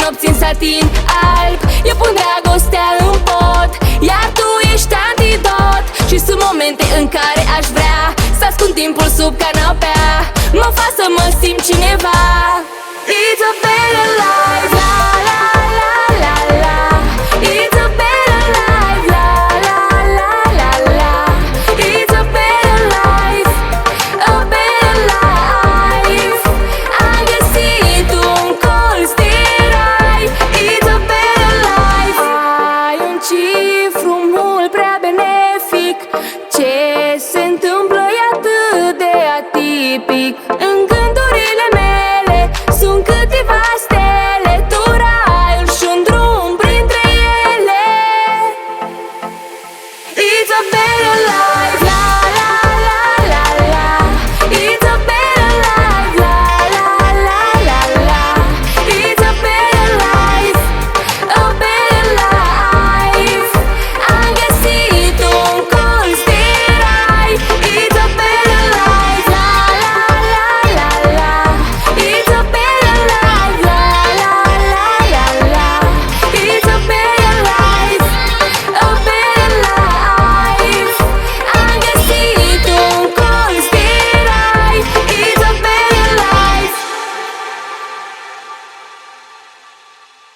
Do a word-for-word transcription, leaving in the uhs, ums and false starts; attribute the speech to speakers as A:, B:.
A: nopți în satin alb. Eu pun dragostea în pot, iar tu ești antidot. Și sunt momente în care aș vrea să ascund timpul sub canapea. Mă fac să mă simt cineva. It's a better life.